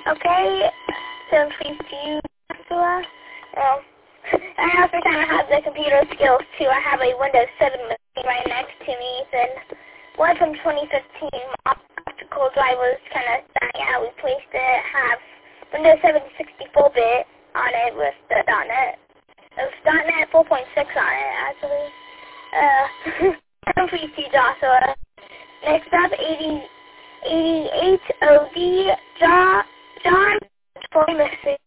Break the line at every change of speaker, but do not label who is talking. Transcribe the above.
Okay, so please to you, Joshua. I also kind of have the computer skills too. I have a Windows 7 machine right next to me. Then one from 2015. My optical drive was kind of dying out. We placed it. Have Windows 7 64-bit on it with the .NET. It was .NET 4.6 on it actually. Please to you, Joshua. Next up, 88 OD John for missing.